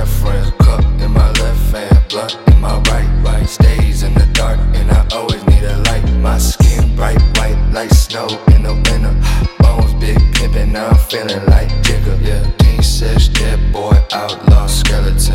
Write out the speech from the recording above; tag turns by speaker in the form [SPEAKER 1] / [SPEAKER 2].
[SPEAKER 1] preference. Cup in my left hand, blunt in my right. Stays in the dark, and I always need a light. My skin bright white like snow in the winter. Bones big pimpin', now I'm feeling like Jigga. Yeah, King 6, dead boy, outlaw, skeleton.